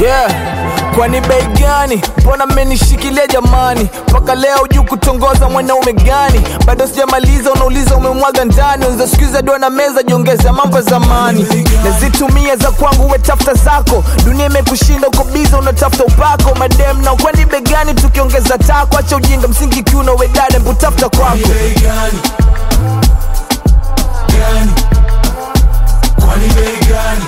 Yeah, kwani bei gani? Mbona mmenishikilia jamani? Paka leo juu kutongoza mwanaume gani? Bado sijamaliza unauliza umemwaga ndani. Unza sikuiza doa na meza jiongeza mambo zamani. Nazitumia za kwangu we tafuta zako. Dunia imekushinda uko biza unatafuta upako. Madem na kwani bei gani tukiongeza tako? Acha ujinga msingi kiuno we dada mbu tafuta kwako. Kwani bei gani?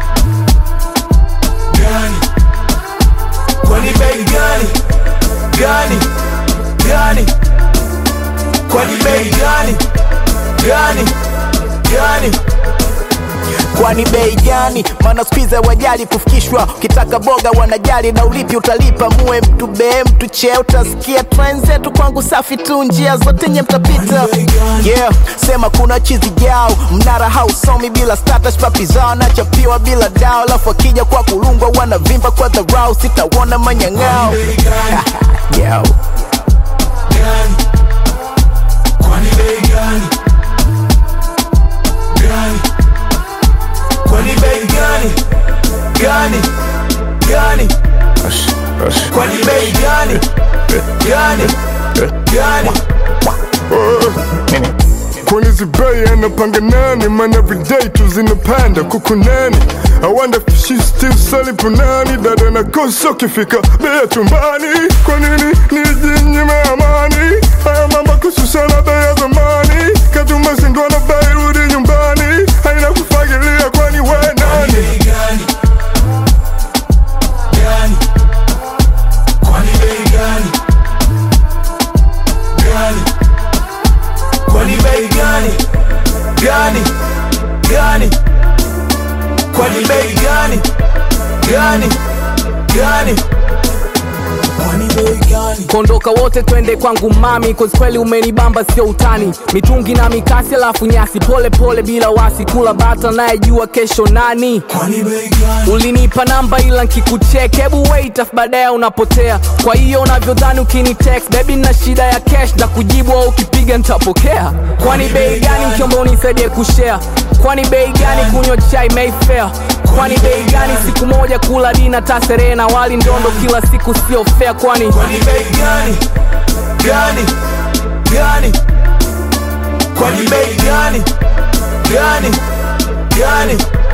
Kwani bei gani? Gani? Gani? Kwani bei gani? Gani? Gani? Kwani bei gani? Maana squeeze wajali kufikishwa. Ukitaka boga wanajali na ulipi utalipa. Muwe mtu be mtu cheo utasikia. Trends zetu kwangu safi tu njia zote nye mtapita. Yeah, sema kuna chizi jao. Mnara hausomi bila status papi zao. Nachapiwa bila dao. Lafu wakija kwa kulungwa wanavimba kwa dharau. Sitawona manyangao. Yo. Gani? Kwani bei gani? Gani? Kwani bei gani? Gani? Gani? Kwani bei gani? Gani? Gani? Kwani zibei anapanga nani? Man everyday tuzinapanda kuku nani? I wonder if she still selling punani. Dada na kosa kifika bea tumbani. Kwa nini nijinyime amani? Haya mama kususana bea zamani. Katuma sindwa na bei rudi nyumbani. Haina kufagilia kwani we nani? Gani? Gani? Kwani bei gani? Gani? Kwani bei gani? Gani? Gani? Kwani bei gani? Gani? Gani? Kwani bei gani? Kondoka wote twende kwangu mami. Cause kweli umenibamba sio utani. Mitungi na mikasi alafu nyasi. Pole pole bila wasi. Kula bata naye jua kesho nani? Kwani bei gani? Ulinipa namba ila nkikucheck. Hebu wait af baadaye unapotea. Kwa hiyo unavyodhani ukini text. Baby na shida ya cash. Na kujibu au ukipiga nitapokea. Kwani bei gani mkiomba unisaidie kushare? Kwani bei gani kunywa chai Mayfair? Kwani bei gani siku moja kula dina tasere na wali ndondo kila siku sio fair? Kwani bei gani? Gani? Gani? Kwani bei gani? Gani? Gani?